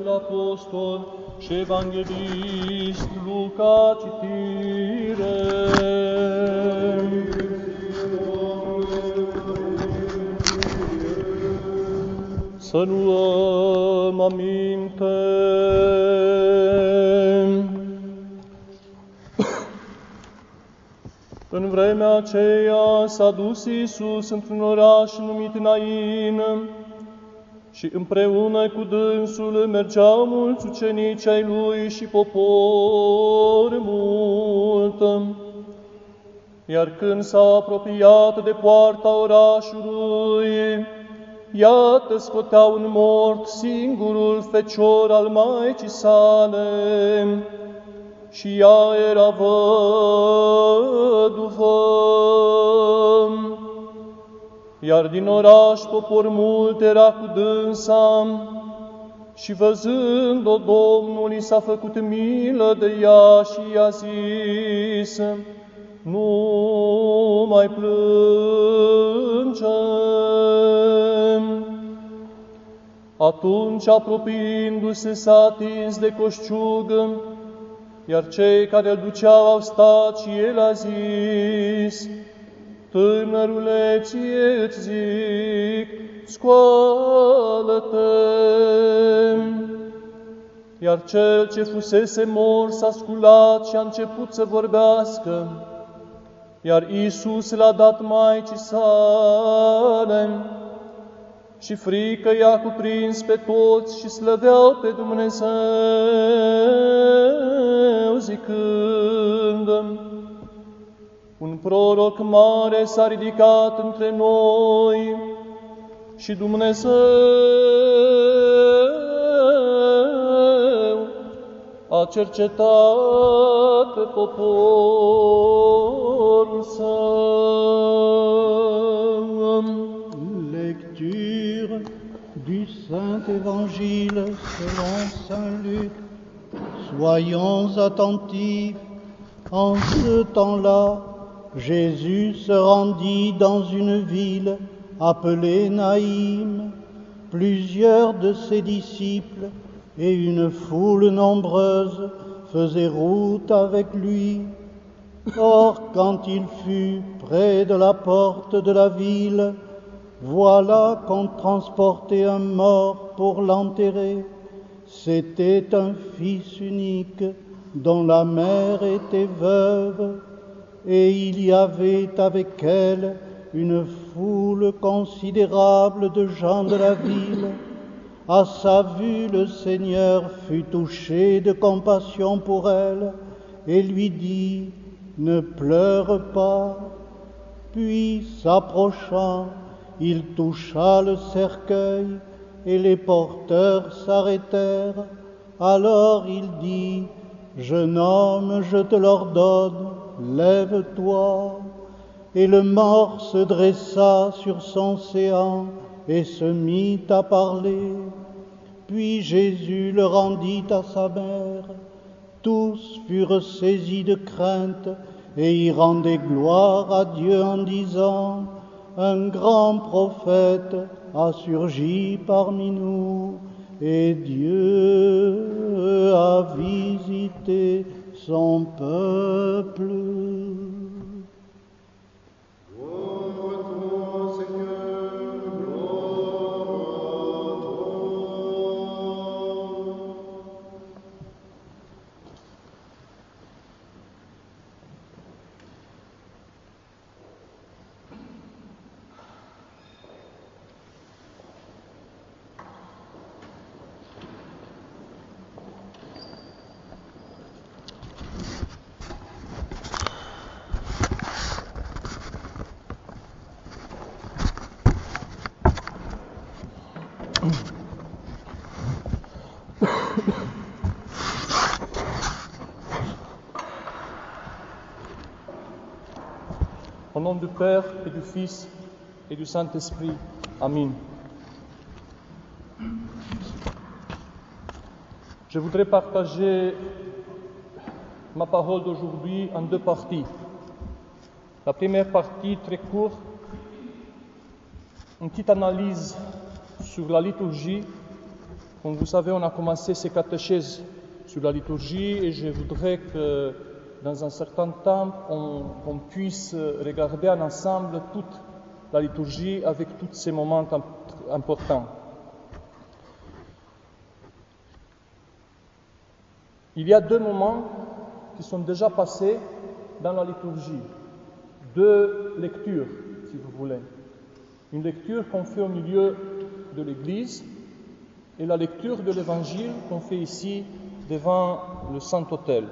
Apostol și Evanghelist Luca, citire. Să luăm aminte. În vremea aceea s-a dus Iisus într-un oraș numit Nain și împreună cu dânsul mergeau mulți ucenici ai lui și popor mult. Iar când s-au apropiat de poarta orașului, iată scoteau un mort singurul fecior al maicii sale, și ea era văduvă. Iar din oraș popor mult era cu dânsa, și văzând-o Domnul i s-a făcut milă de ea și i-a zis: nu mai plânge. Atunci, apropiindu-se, s-a atins de coșciug, iar cei care îl duceau au stat și el a zis: tânărule, ție îți zic, scoală-te. Iar cel ce fusese mort s-a sculat și a început să vorbească, iar Iisus l-a dat maicii sale. Și frică i-a cuprins pe toți și slăveau pe Dumnezeu, zicând: un proroc mare s-a ridicat între noi și Dumnezeu a cercetat pe poporul său. Lecture du Saint Évangile selon Saint Luc. Soyons attentifs. En ce temps-là, Jésus se rendit dans une ville appelée Naïm. Plusieurs de ses disciples et une foule nombreuse faisaient route avec lui. Or, quand il fut près de la porte de la ville, voilà qu'on transportait un mort pour l'enterrer. C'était un fils unique dont la mère était veuve, et il y avait avec elle une foule considérable de gens de la ville. À sa vue, le Seigneur fut touché de compassion pour elle et lui dit: ne pleure pas. Puis, s'approchant, il toucha le cercueil et les porteurs s'arrêtèrent. Alors il dit: jeune homme, je te l'ordonne, lève-toi. Et le mort se dressa sur son séant et se mit à parler. Puis Jésus le rendit à sa mère. Tous furent saisis de crainte et y rendaient gloire à Dieu en disant: un grand prophète a surgi parmi nous, et Dieu a visité son peuple. Au nom du Père et du Fils et du Saint-Esprit. Amen. Je voudrais partager ma parole d'aujourd'hui en deux parties. La première partie, très courte, une petite analyse sur la liturgie Comme vous savez, on a commencé ces catéchèses sur la liturgie et je voudrais que dans un certain temps, on puisse regarder en ensemble toute la liturgie avec tous ces moments importants. Il y a 2 moments qui sont déjà passés dans la liturgie, 2 lectures, si vous voulez. Une lecture qu'on fait au milieu de l'Église et la lecture de l'Évangile qu'on fait ici devant le Saint-Autel.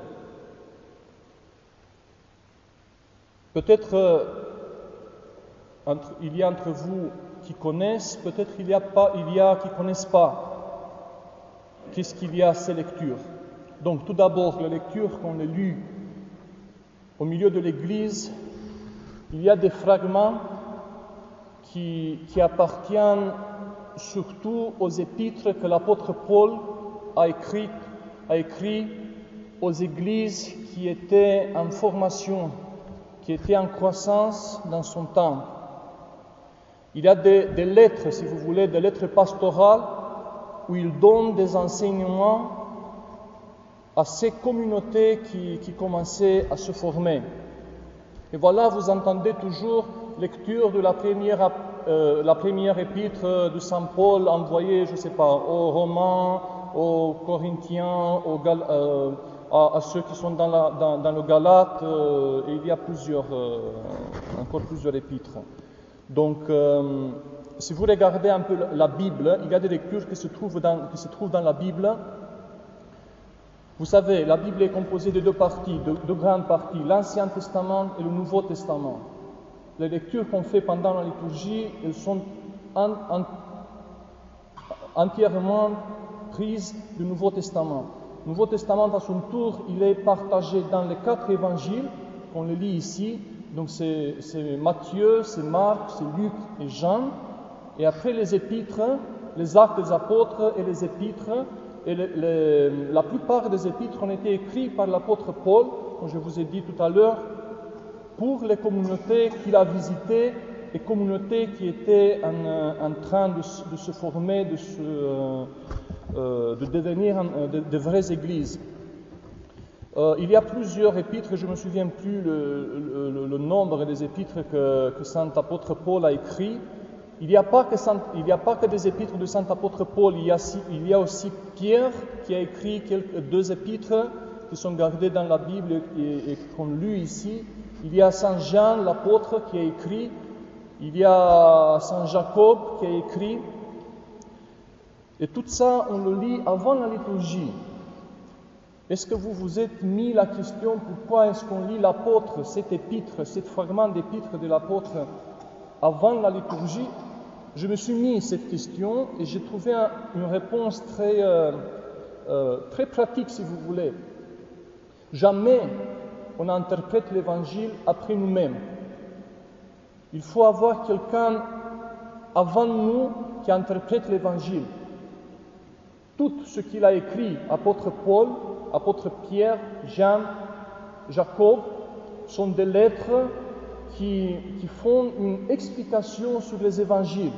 Peut-être il y a entre vous qui connaissent, peut-être il y a qui ne connaissent pas qu'est-ce qu'il y a à ces lectures. Donc tout d'abord, la lecture qu'on a lue au milieu de l'Église, il y a des fragments qui appartiennent surtout aux épîtres que l'apôtre Paul a écrit aux églises qui étaient en formation, qui étaient en croissance dans son temps. Il y a des lettres, si vous voulez, des lettres pastorales où il donne des enseignements à ces communautés qui commençaient à se former. Et voilà, vous entendez toujours lecture de la première épître de Saint Paul envoyée, je ne sais pas, aux Romains, aux Corinthiens, à ceux qui sont dans le Galate, et il y a encore plusieurs épîtres. Donc, si vous regardez un peu la Bible, il y a des lectures qui se trouvent dans la Bible. Vous savez, la Bible est composée de 2 parties, de 2 grandes parties, l'Ancien Testament et le Nouveau Testament. Les lectures qu'on fait pendant la liturgie, elles sont entièrement prises du Nouveau Testament. Le Nouveau Testament, à son tour, il est partagé dans les 4 évangiles qu'on le lit ici. Donc c'est Matthieu, c'est Marc, c'est Luc et Jean. Et après les épîtres, les actes des apôtres et les épîtres. Et la plupart des épîtres ont été écrits par l'apôtre Paul, comme je vous ai dit tout à l'heure, pour les communautés qu'il a visitées et communautés qui étaient en train de se former, de devenir de vraies églises. Il y a plusieurs épîtres, je ne me souviens plus le nombre des épîtres que saint apôtre Paul a écrit. Il n'y a pas que des épîtres de saint apôtre Paul, il y a aussi Pierre qui a écrit 2 épîtres qui sont gardés dans la Bible et qu'on lit ici. Il y a saint Jean l'apôtre qui a écrit, il y a saint Jacob qui a écrit. Et tout ça, on le lit avant la liturgie. Est-ce que vous vous êtes mis la question pourquoi est-ce qu'on lit l'apôtre, cet épître, cet fragment d'épître de l'apôtre avant la liturgie? Je me suis mis cette question et j'ai trouvé une réponse très pratique, si vous voulez. Jamais on interprète l'Évangile après nous-mêmes. Il faut avoir quelqu'un avant nous qui interprète l'Évangile. Tout ce qu'il a écrit, apôtre Paul, apôtre Pierre, Jean, Jacob, sont des lettres qui font une explication sur les évangiles.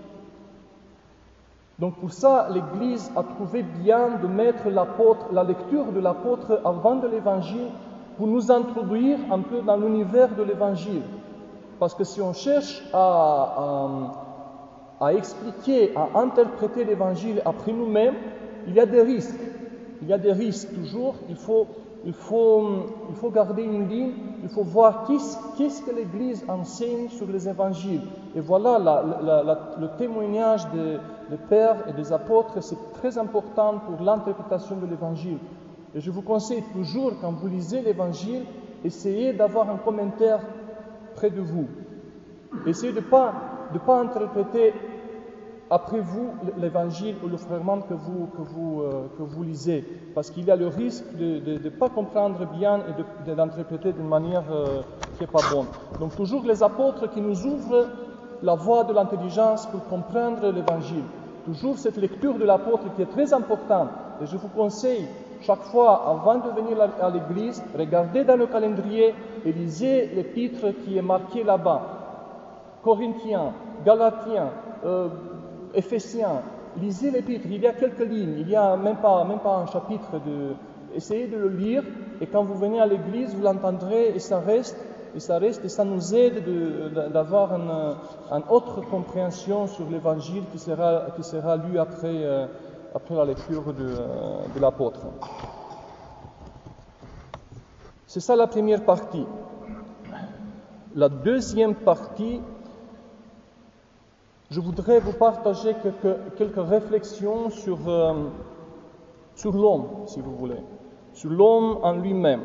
Donc pour ça, l'Église a trouvé bien de mettre la lecture de l'apôtre avant de l'Évangile pour nous introduire un peu dans l'univers de l'Évangile. Parce que si on cherche à expliquer, à interpréter l'Évangile après nous-mêmes, il y a des risques. Il y a des risques toujours. Il faut garder une ligne, il faut voir qu'est-ce que l'Église enseigne sur les évangiles. Et voilà, le témoignage des pères et des apôtres, c'est très important pour l'interprétation de l'Évangile. Et je vous conseille toujours, quand vous lisez l'Évangile, essayez d'avoir un commentaire près de vous. Essayez de pas interpréter après vous l'Évangile ou le fragment que vous lisez, parce qu'il y a le risque de ne pas comprendre bien et d'interpréter d'une manière qui n'est pas bonne. Donc toujours les apôtres qui nous ouvrent la voie de l'intelligence pour comprendre l'Évangile. Toujours cette lecture de l'apôtre qui est très importante. Et je vous conseille, chaque fois, avant de venir à l'église, regardez dans le calendrier et lisez l'épître qui est marqué là-bas. Corinthiens, Galatiens, Éphésiens, lisez l'épître, il y a quelques lignes, il n'y a même pas un chapitre. Essayez de le lire, et quand vous venez à l'église, vous l'entendrez, et ça reste, et ça nous aide d'avoir une autre compréhension sur l'évangile qui sera lu après la lecture de l'apôtre. C'est ça la première partie. La deuxième partie, je voudrais vous partager quelques réflexions sur l'homme, si vous voulez, sur l'homme en lui-même.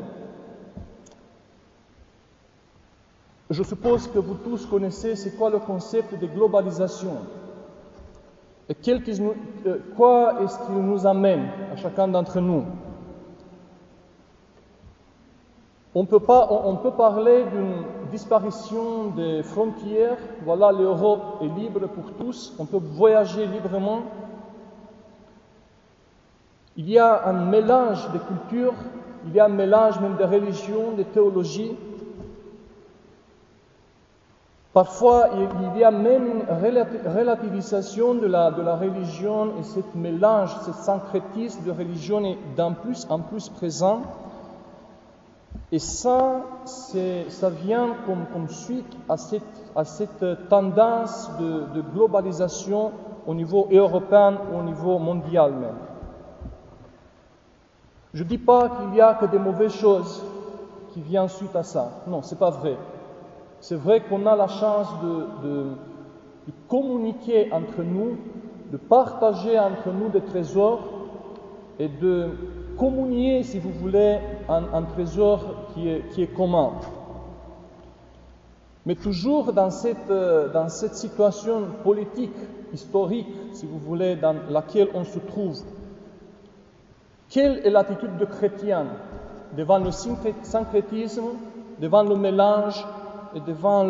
Je suppose que vous tous connaissez c'est quoi le concept de globalisation et quoi est-ce qu'il nous amène à chacun d'entre nous. On peut parler d'une disparition des frontières. Voilà, l'Europe est libre pour tous. On peut voyager librement. Il y a un mélange de cultures, il y a un mélange même de religions, de théologies. Parfois, il y a même une relativisation de la religion, et ce mélange, ce syncrétisme de religion est d'un plus en plus présent. Et ça vient comme suite à cette tendance de globalisation au niveau européen, au niveau mondial même. Je ne dis pas qu'il n'y a que des mauvaises choses qui viennent suite à ça. Non, ce n'est pas vrai. C'est vrai qu'on a la chance de communiquer entre nous, de partager entre nous des trésors et de communier, si vous voulez, un trésor qui est commun. Mais toujours dans cette situation politique, historique, si vous voulez, dans laquelle on se trouve, quelle est l'attitude de chrétien devant le syncrétisme, devant le mélange et devant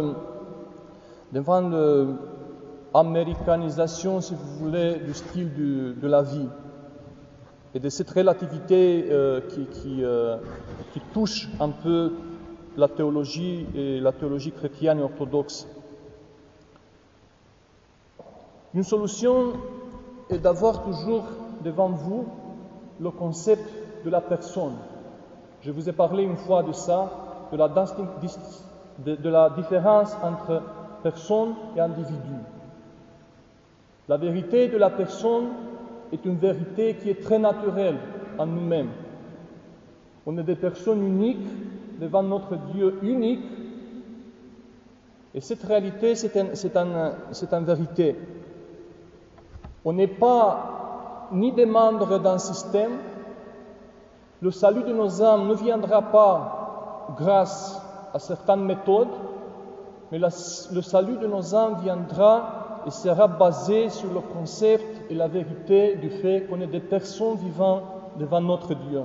l'américanisation, si vous voulez, du style de la vie et de cette relativité qui touche un peu la théologie et la théologie chrétienne et orthodoxe. Une solution est d'avoir toujours devant vous le concept de la personne. Je vous ai parlé une fois de ça, de la différence entre personne et individu. La vérité de la personne est une vérité qui est très naturelle en nous-mêmes. On est des personnes uniques devant notre Dieu unique, et cette réalité, c'est une vérité. On n'est pas ni des membres d'un système. Le salut de nos âmes ne viendra pas grâce à certaines méthodes, mais le salut de nos âmes viendra et sera basé sur le concept et la vérité du fait qu'on est des personnes vivant devant notre Dieu.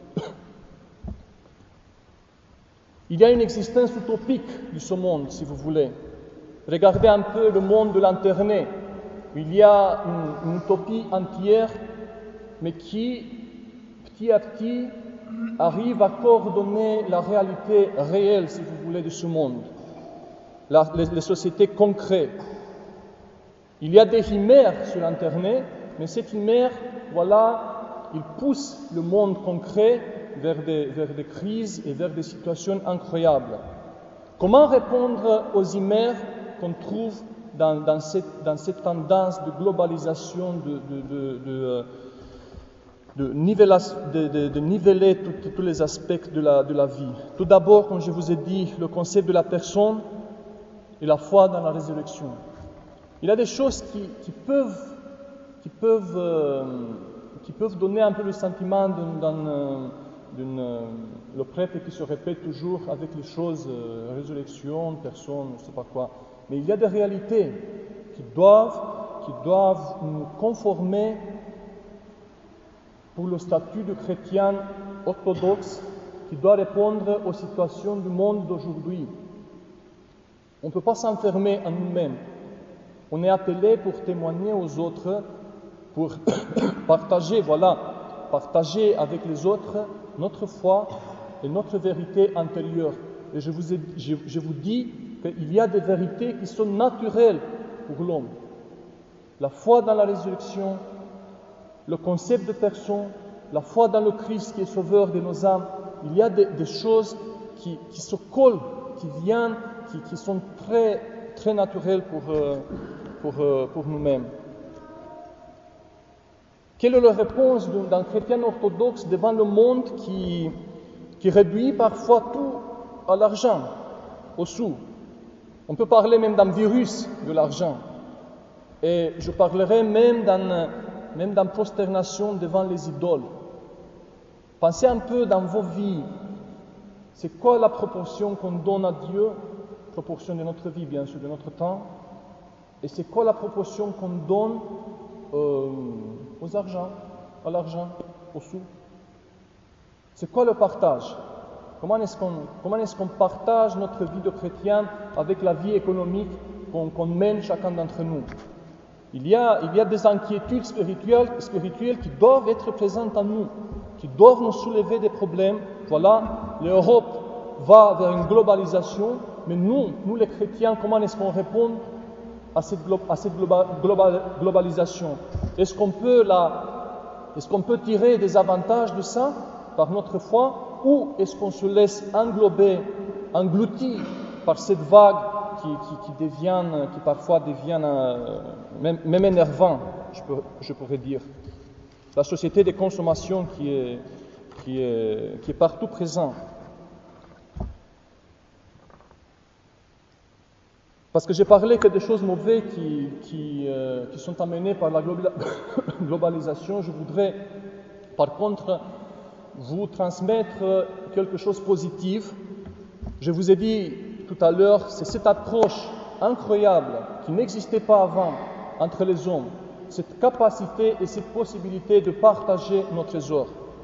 Il y a une existence utopique de ce monde, si vous voulez. Regardez un peu le monde de l'Internet. Il y a une utopie entière, mais qui, petit à petit, arrive à coordonner la réalité réelle, si vous voulez, de ce monde, les sociétés concrètes. Il y a des chimères sur Internet, mais ces chimères, voilà, ils poussent le monde concret vers des crises et vers des situations incroyables. Comment répondre aux chimères qu'on trouve dans cette tendance de globalisation, de niveler tous les aspects de la vie? Tout d'abord, comme je vous ai dit, le concept de la personne et la foi dans la résurrection. Il y a des choses qui peuvent donner un peu le sentiment le prêtre qui se répète toujours avec les choses résurrection, personne, je ne sais pas quoi. Mais il y a des réalités qui doivent nous conformer pour le statut de chrétien orthodoxe, qui doit répondre aux situations du monde d'aujourd'hui. On ne peut pas s'enfermer en nous-mêmes. On est appelé pour témoigner aux autres, pour partager avec les autres notre foi et notre vérité intérieure. Et je vous dis qu'il y a des vérités qui sont naturelles pour l'homme. la foi dans la résurrection, le concept de personne, la foi dans le Christ qui est sauveur de nos âmes, il y a des choses qui se collent, qui viennent, qui sont très, très naturelles pour nous-mêmes. Quelle est la réponse d'un chrétien orthodoxe devant le monde qui réduit parfois tout à l'argent, aux sous? On peut parler même d'un virus de l'argent. Et je parlerai même d'une prosternation devant les idoles. Pensez un peu dans vos vies. C'est quoi la proportion qu'on donne à Dieu? Proportion de notre vie, bien sûr, de notre temps. Et c'est quoi la proportion qu'on donne à l'argent, aux sous? C'est quoi le partage? Comment est-ce qu'on partage notre vie de chrétien avec la vie économique qu'on mène chacun d'entre nous? Il y a des inquiétudes spirituelles qui doivent être présentes en nous, qui doivent nous soulever des problèmes. Voilà, l'Europe va vers une globalisation, mais nous les chrétiens, comment est-ce qu'on répond à cette globalisation? Est-ce qu'on peut tirer des avantages de ça par notre foi, ou est-ce qu'on se laisse englouti par cette vague qui parfois deviennent même énervant, je pourrais dire. La société de consommation qui est partout présente. Parce que j'ai parlé que des choses mauvaises qui sont amenées par la globalisation, je voudrais par contre vous transmettre quelque chose de positif. Je vous ai dit tout à l'heure, c'est cette approche incroyable qui n'existait pas avant entre les hommes, cette capacité et cette possibilité de partager nos trésors.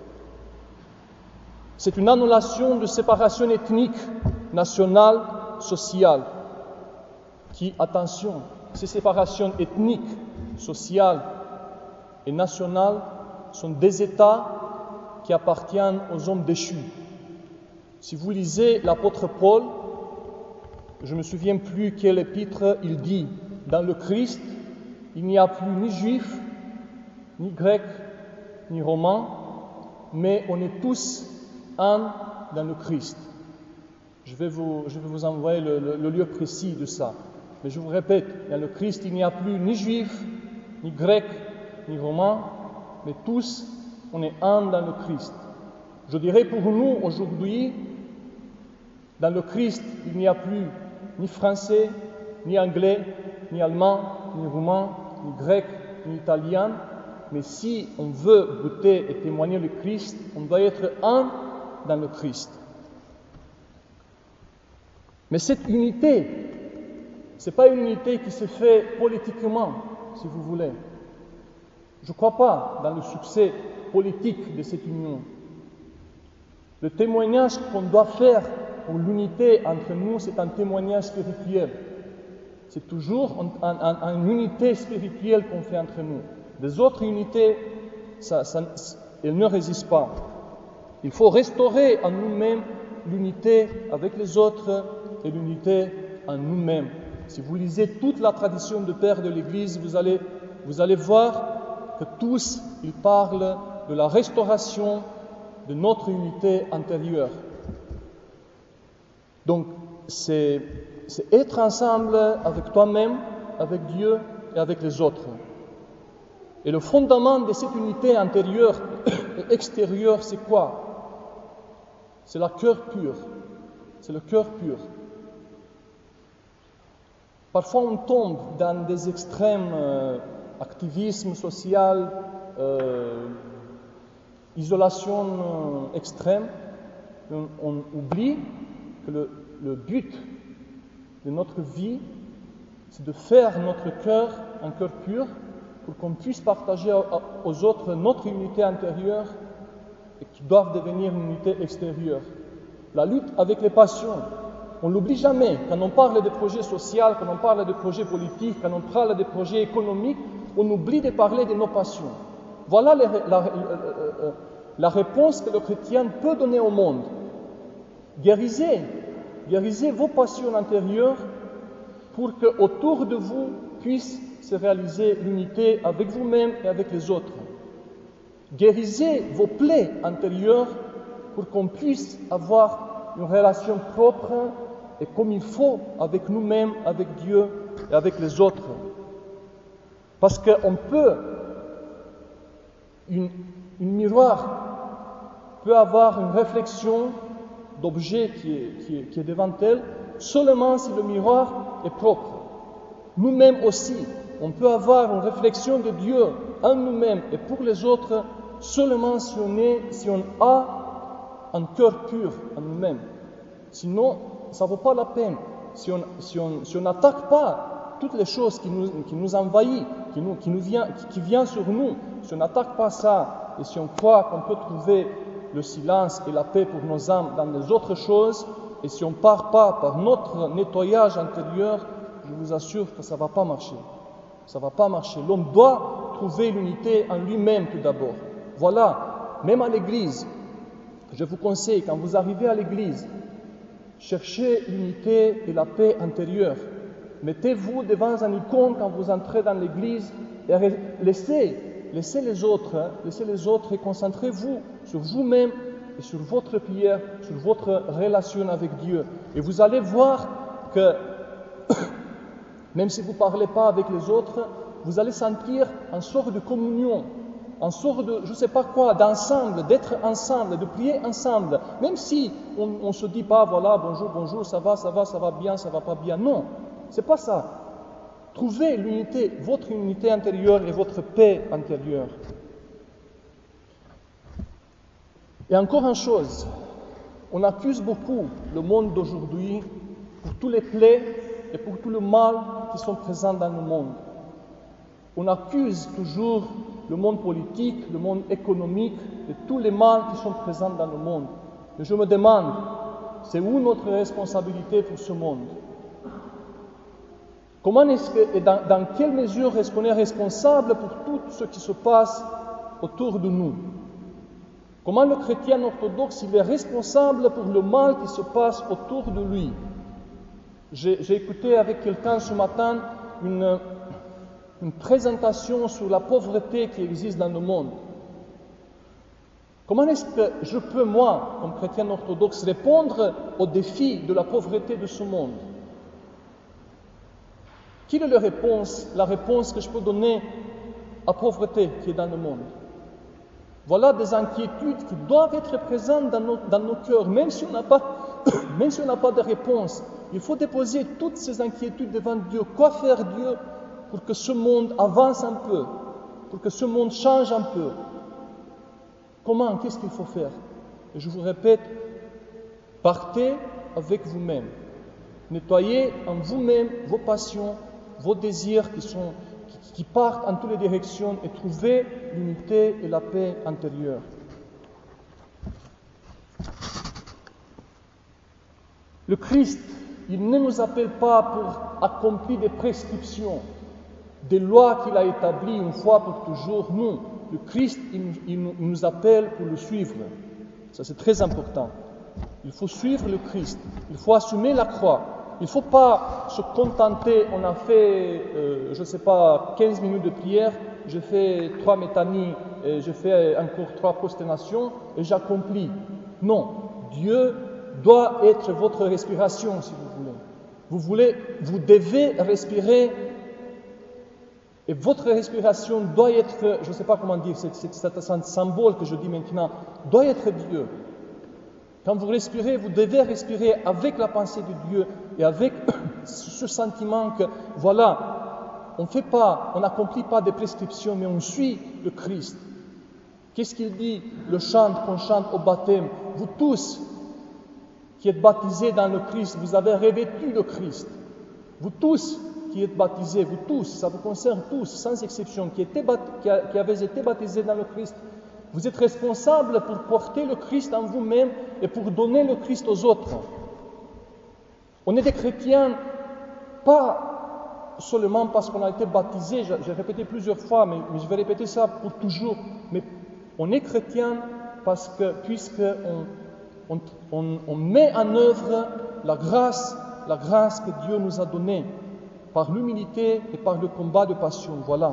C'est une annulation de séparation ethnique, nationale, sociale, qui, attention, ces séparations ethniques, sociales et nationales sont des États qui appartiennent aux hommes déchus. Si vous lisez l'apôtre Paul, je ne me souviens plus quel épître il dit, dans le Christ, il n'y a plus ni juif, ni grec, ni romain, mais on est tous un dans le Christ. Je vais vous envoyer le lieu précis de ça. Mais je vous répète, dans le Christ, il n'y a plus ni juif, ni grec, ni romain, mais tous, on est un dans le Christ. Je dirais pour nous, aujourd'hui, dans le Christ, il n'y a plus ni français, ni anglais, ni allemand, ni roumain, ni grec, ni italien, mais si on veut goûter et témoigner le Christ, on doit être un dans le Christ. Mais cette unité, ce n'est pas une unité qui se fait politiquement, si vous voulez. Je ne crois pas dans le succès politique de cette union. Le témoignage qu'on doit faire pour l'unité entre nous, c'est un témoignage spirituel. C'est toujours une unité spirituelle qu'on fait entre nous. Les autres unités, elles ne résistent pas. Il faut restaurer en nous-mêmes l'unité avec les autres et l'unité en nous-mêmes. Si vous lisez toute la tradition de pères de l'Église, vous allez voir que tous, ils parlent de la restauration de notre unité intérieure. Donc, c'est être ensemble avec toi-même, avec Dieu et avec les autres. Et le fondement de cette unité intérieure et extérieure, c'est quoi? C'est le cœur pur. C'est le cœur pur. Parfois, on tombe dans des extrêmes activisme social, isolation extrême. On oublie que le but de notre vie, c'est de faire notre cœur un cœur pur pour qu'on puisse partager aux autres notre unité intérieure et qui doivent devenir une unité extérieure. La lutte avec les passions, on ne l'oublie jamais. Quand on parle de projets sociaux, quand on parle de projets politiques, quand on parle de projets économiques, on oublie de parler de nos passions. Voilà la réponse que le chrétien peut donner au monde. Guérissez vos passions intérieures pour qu'autour de vous puisse c'est réaliser l'unité avec vous-même et avec les autres. Guérissez vos plaies intérieures pour qu'on puisse avoir une relation propre et comme il faut avec nous-mêmes, avec Dieu et avec les autres. Parce qu'on peut, une miroir peut avoir une réflexion d'objet qui est devant elle seulement si le miroir est propre. Nous-mêmes aussi, on peut avoir une réflexion de Dieu en nous-mêmes et pour les autres seulement si on a un cœur pur en nous-mêmes. Sinon, ça ne vaut pas la peine. Si on n'attaque pas toutes les choses qui nous envahissent, qui viennent sur nous, si on n'attaque pas ça et si on croit qu'on peut trouver le silence et la paix pour nos âmes dans les autres choses, et si on ne part pas par notre nettoyage intérieur, je vous assure que ça ne va pas marcher. Ça ne va pas marcher. L'homme doit trouver l'unité en lui-même tout d'abord. Voilà, même à l'église, je vous conseille, quand vous arrivez à l'église, cherchez l'unité et la paix intérieure. Mettez-vous devant un icône quand vous entrez dans l'église et laissez les autres et concentrez-vous sur vous-même et sur votre prière, sur votre relation avec Dieu. Et vous allez voir que, même si vous ne parlez pas avec les autres, vous allez sentir une sorte de communion, une sorte de, je ne sais pas quoi, d'ensemble, d'être ensemble, de prier ensemble. Même si on ne se dit pas, voilà, bonjour, ça va bien, ça va pas bien. Non, c'est pas ça. Trouvez l'unité, votre unité intérieure et votre paix intérieure. Et encore une chose, on accuse beaucoup le monde d'aujourd'hui pour tous les plaies et pour tout le mal qui sont présents dans le monde. On accuse toujours le monde politique, le monde économique de tous les mal qui sont présents dans le monde. Mais je me demande, c'est où notre responsabilité pour ce monde? Comment est-ce que, et dans quelle mesure est-ce qu'on est responsable pour tout ce qui se passe autour de nous? Comment le chrétien orthodoxe il est responsable pour le mal qui se passe autour de lui? J'ai écouté avec quelqu'un ce matin une présentation sur la pauvreté qui existe dans le monde. Comment est-ce que je peux, moi, comme chrétien orthodoxe, répondre au défi de la pauvreté de ce monde? Quelle est la réponse que je peux donner à la pauvreté qui est dans le monde? Voilà des inquiétudes qui doivent être présentes dans nos cœurs, même si on n'a pas de réponse. Il faut déposer toutes ces inquiétudes devant Dieu. Quoi faire Dieu pour que ce monde avance un peu, pour que ce monde change un peu? Comment? Qu'est-ce qu'il faut faire? Et je vous répète, partez avec vous-même. Nettoyez en vous-même vos passions, vos désirs qui partent en toutes les directions et trouvez l'unité et la paix intérieure. Le Christ, il ne nous appelle pas pour accomplir des prescriptions, des lois qu'il a établies une fois pour toujours. Non, le Christ, il nous appelle pour le suivre. Ça, c'est très important. Il faut suivre le Christ. Il faut assumer la croix. Il ne faut pas se contenter, on a fait, 15 minutes de prière, j'ai fait 3 métanies, j'ai fait encore 3 prosternations et j'accomplis. Non, Dieu doit être votre respiration si vous voulez. Vous devez respirer et votre respiration doit être, je ne sais pas comment dire, c'est un symbole que je dis maintenant, doit être Dieu. Quand vous respirez, vous devez respirer avec la pensée de Dieu et avec ce sentiment que, voilà, on n'accomplit pas des prescriptions, mais on suit le Christ. Qu'est-ce qu'il dit, le chant qu'on chante au baptême? Vous tous qui êtes baptisés dans le Christ, vous avez revêtu le Christ. Vous tous qui êtes baptisés, vous tous, ça vous concerne tous, sans exception, qui avez été baptisés dans le Christ, vous êtes responsables pour porter le Christ en vous-même et pour donner le Christ aux autres. On est des chrétiens, pas seulement parce qu'on a été baptisés, j'ai répété plusieurs fois, mais je vais répéter ça pour toujours, mais on est chrétiens puisqu'on met en œuvre la grâce que Dieu nous a donnée par l'humilité et par le combat de passion. Voilà.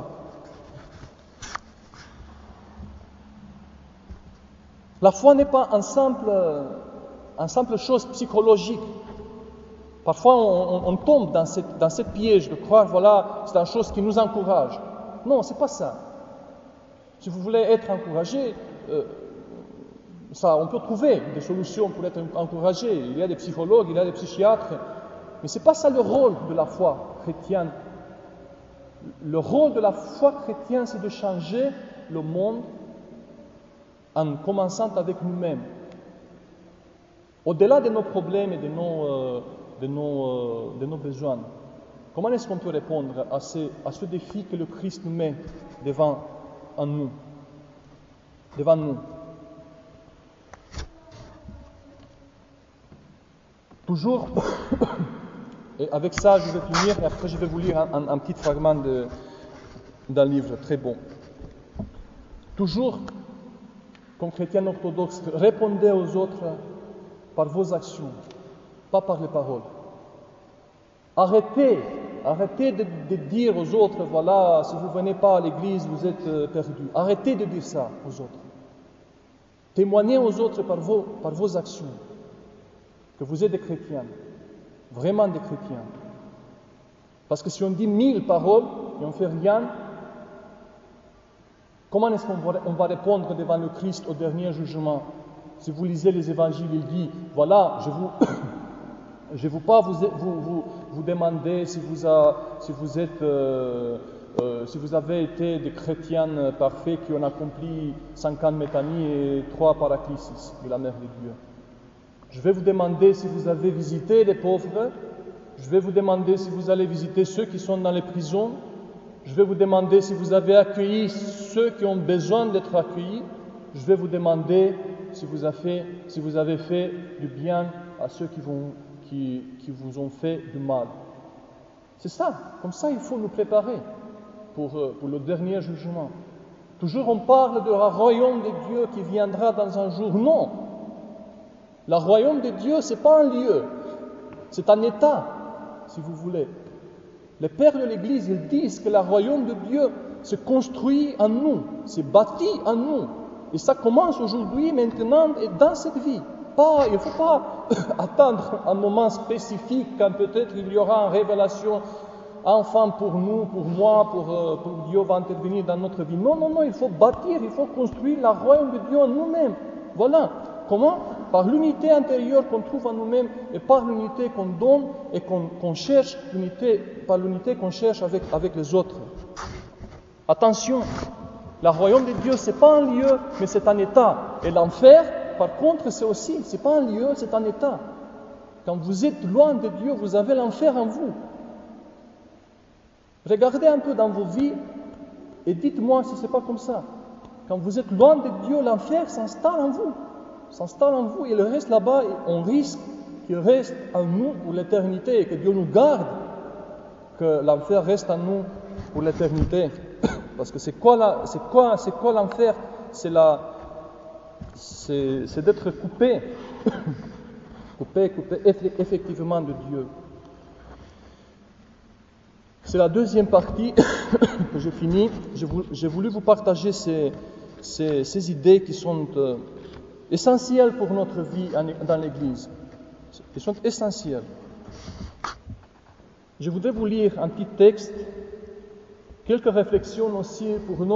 La foi n'est pas un simple chose psychologique. Parfois, on tombe dans cette piège de croire, voilà, c'est une chose qui nous encourage. Non, c'est pas ça. Si vous voulez être encouragé, on peut trouver des solutions pour être encouragé. Il y a des psychologues, il y a des psychiatres, mais c'est pas ça le rôle de la foi chrétienne. Le rôle de la foi chrétienne, c'est de changer le monde en commençant avec nous-mêmes. Au-delà de nos problèmes et de nos besoins, comment est-ce qu'on peut répondre à ce défi que le Christ nous met devant nous? Toujours, et avec ça je vais finir, et après je vais vous lire un petit fragment d'un livre très bon. Toujours, comme chrétien orthodoxe, répondez aux autres par vos actions, pas par les paroles. Arrêtez de dire aux autres, voilà, si vous ne venez pas à l'église, vous êtes perdus. Arrêtez de dire ça aux autres. Témoignez aux autres par vos actions que vous êtes des chrétiens, vraiment des chrétiens. Parce que si on dit 1000 paroles et on ne fait rien, comment est-ce qu'on va répondre devant le Christ au dernier jugement? Si vous lisez les évangiles, il dit, voilà, je ne veux pas vous demander si vous avez été des chrétiens parfaits qui ont accompli 50 métanies et 3 paraclisis de la Mère de Dieu. Je vais vous demander si vous avez visité les pauvres. Je vais vous demander si vous allez visiter ceux qui sont dans les prisons. Je vais vous demander si vous avez accueilli ceux qui ont besoin d'être accueillis. Je vais vous demander si vous avez fait du bien à ceux qui vous ont fait du mal. C'est ça, comme ça il faut nous préparer pour le dernier jugement. Toujours on parle du royaume de Dieu qui viendra dans un jour. Non, le royaume de Dieu, ce n'est pas un lieu, c'est un état, si vous voulez. Les pères de l'Église, ils disent que le royaume de Dieu se construit en nous, se bâtit en nous. Et ça commence aujourd'hui, maintenant, et dans cette vie. Il ne faut pas attendre un moment spécifique quand peut-être il y aura une révélation enfin pour nous, pour moi, pour Dieu va intervenir dans notre vie. Non, il faut bâtir, il faut construire le royaume de Dieu en nous-mêmes. Voilà. Comment? Par l'unité intérieure qu'on trouve en nous-mêmes et par l'unité qu'on donne et qu'on cherche, par l'unité qu'on cherche avec les autres. Attention, le royaume de Dieu, ce n'est pas un lieu, mais c'est un état. Et l'enfer, par contre, c'est pas un lieu, c'est un état. Quand vous êtes loin de Dieu, vous avez l'enfer en vous. Regardez un peu dans vos vies et dites-moi si ce n'est pas comme ça. Quand vous êtes loin de Dieu, l'enfer s'installe en vous. Et il reste là-bas et on risque qu'il reste en nous pour l'éternité et que Dieu nous garde, que l'enfer reste en nous pour l'éternité. Parce que c'est quoi l'enfer? C'est d'être coupé effectivement de Dieu. C'est la deuxième partie que je finis. J'ai voulu vous partager ces idées qui sont essentielles pour notre vie dans l'Église. Elles sont essentielles. Je voudrais vous lire un petit texte, quelques réflexions aussi pour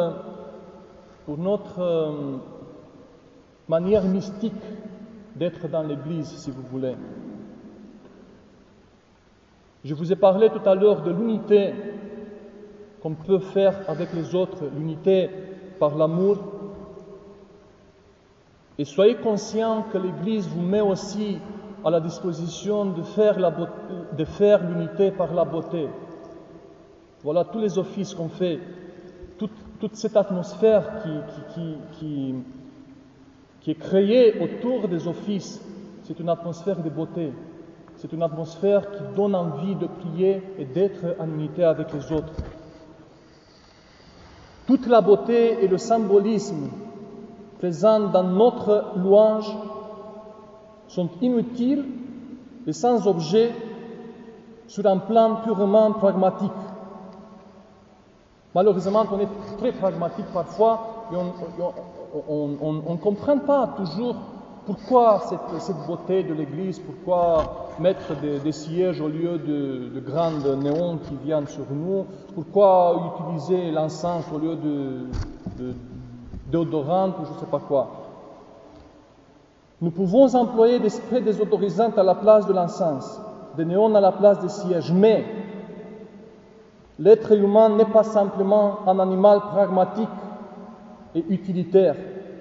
notre manière mystique d'être dans l'Église, si vous voulez. Je vous ai parlé tout à l'heure de l'unité qu'on peut faire avec les autres, l'unité par l'amour. Et soyez conscients que l'Église vous met aussi à la disposition de faire l'unité par la beauté. Voilà tous les offices qu'on fait, toute cette atmosphère qui est créée autour des offices, c'est une atmosphère de beauté. C'est une atmosphère qui donne envie de prier et d'être en unité avec les autres. Toute la beauté et le symbolisme présents dans notre louange sont inutiles et sans objet sur un plan purement pragmatique. Malheureusement, on est très pragmatique parfois et on ne comprend pas toujours pourquoi cette beauté de l'Église, pourquoi mettre des sièges au lieu de grands néons qui viennent sur nous, pourquoi utiliser l'encens au lieu de déodorant ou je ne sais pas quoi. Nous pouvons employer des sprays désodorisants à la place de l'encens, des néons à la place des sièges, mais l'être humain n'est pas simplement un animal pragmatique et utilitaire.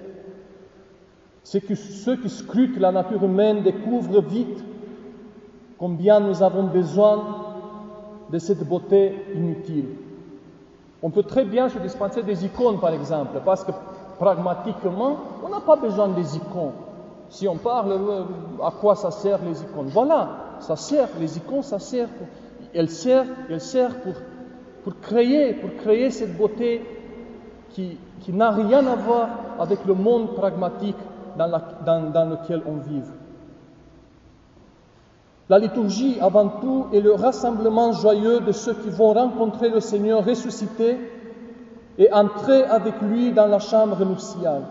Ceux qui scrutent la nature humaine découvrent vite combien nous avons besoin de cette beauté inutile. On peut très bien se dispenser des icônes, par exemple, parce que pragmatiquement, on n'a pas besoin des icônes. Si on parle à quoi ça sert les icônes, voilà, ça sert, les icônes, ça sert, elles servent pour créer cette beauté qui n'a rien à voir avec le monde pragmatique dans lequel on vit. La liturgie, avant tout, est le rassemblement joyeux de ceux qui vont rencontrer le Seigneur ressuscité et entrer avec lui dans la chambre nuptiale.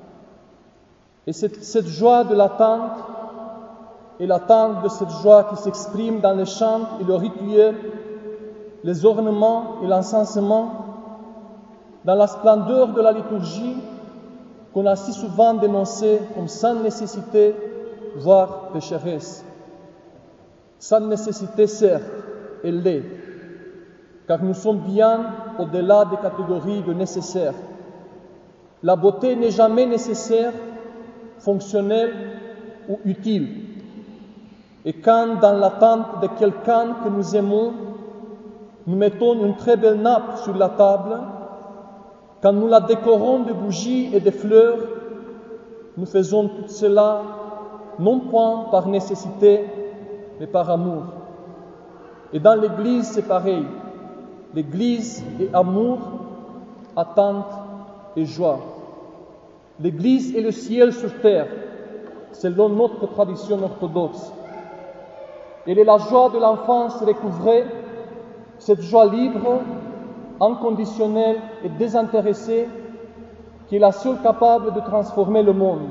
Et cette joie de l'attente est l'attente de cette joie qui s'exprime dans les chants et le rituel, les ornements et l'encensement, dans la splendeur de la liturgie qu'on a si souvent dénoncée comme sans nécessité, voire pécheresse. Sans nécessité, certes, elle l'est, car nous sommes bien au-delà des catégories de nécessaire. La beauté n'est jamais nécessaire, fonctionnelle ou utile. Et quand, dans l'attente de quelqu'un que nous aimons, nous mettons une très belle nappe sur la table, quand nous la décorons de bougies et de fleurs, nous faisons tout cela non point par nécessité, mais par amour. Et dans l'Église, c'est pareil. L'Église est amour, attente et joie. L'Église est le ciel sur terre, selon notre tradition orthodoxe. Elle est la joie de l'enfance recouvrée, cette joie libre, inconditionnelle et désintéressée, qui est la seule capable de transformer le monde.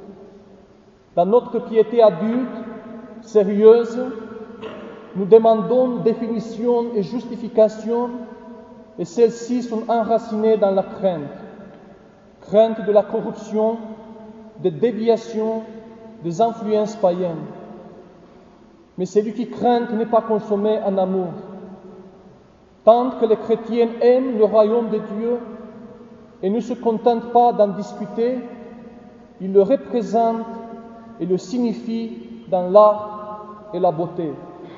Dans notre piété adulte, sérieuse, nous demandons définition et justification, et celles-ci sont enracinées dans la crainte de la corruption, des déviations, des influences païennes. Mais celui qui craint n'est pas consommé en amour. Tant que les chrétiens aiment le royaume de Dieu et ne se contentent pas d'en discuter, ils le représentent et le signifient dans l'art et la beauté.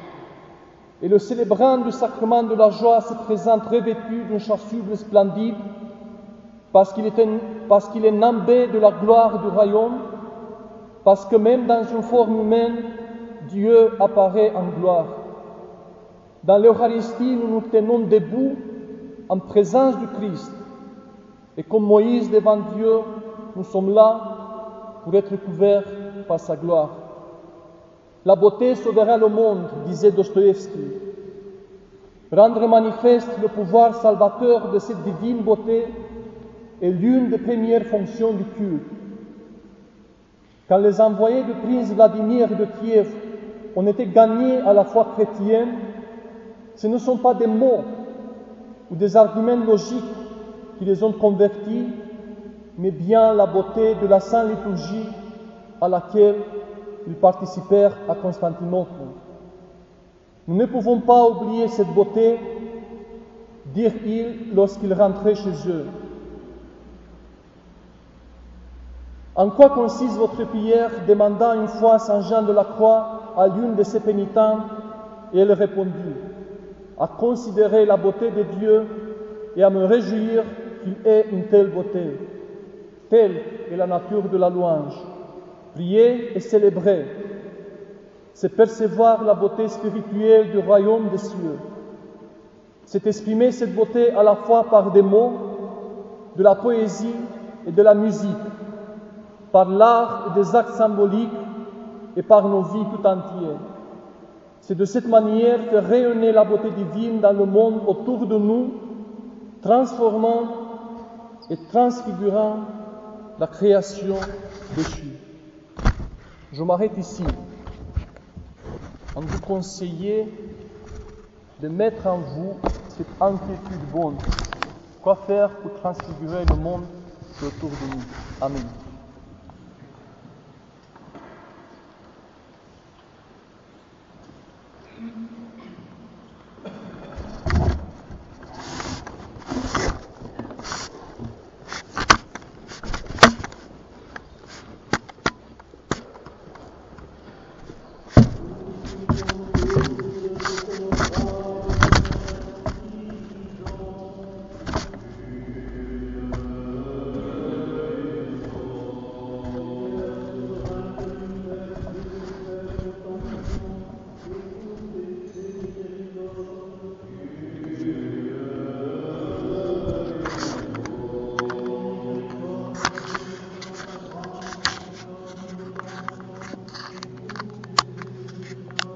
Et le célébrant du sacrement de la joie se présente revêtu d'une chasuble splendide parce qu'il est nimbé de la gloire du royaume, parce que même dans une forme humaine, Dieu apparaît en gloire. Dans l'Eucharistie, nous nous tenons debout en présence du Christ. Et comme Moïse devant Dieu, nous sommes là pour être couverts par sa gloire. La beauté sauvera le monde, disait Dostoïevski. Rendre manifeste le pouvoir salvateur de cette divine beauté est l'une des premières fonctions du culte. Quand les envoyés du prince Vladimir de Kiev ont été gagnés à la foi chrétienne, ce ne sont pas des mots ou des arguments logiques qui les ont convertis, mais bien la beauté de la Sainte Liturgie à laquelle ils participèrent à Constantinople. Nous ne pouvons pas oublier cette beauté, dirent-ils lorsqu'ils rentraient chez eux. En quoi consiste votre prière demanda une fois Saint Jean de la Croix à l'une de ses pénitentes, et elle répondit, à considérer la beauté de Dieu et à me réjouir qu'il ait une telle beauté. Telle est la nature de la louange. Prier et célébrer, c'est percevoir la beauté spirituelle du royaume des cieux. C'est exprimer cette beauté à la fois par des mots, de la poésie et de la musique, par l'art et des actes symboliques et par nos vies tout entières. c'est de cette manière faire rayonner la beauté divine dans le monde autour de nous, transformant et transfigurant la création déchue. Je m'arrête ici en vous conseillant de mettre en vous cette inquiétude bonne. Quoi faire pour transfigurer le monde autour de nous? Amen.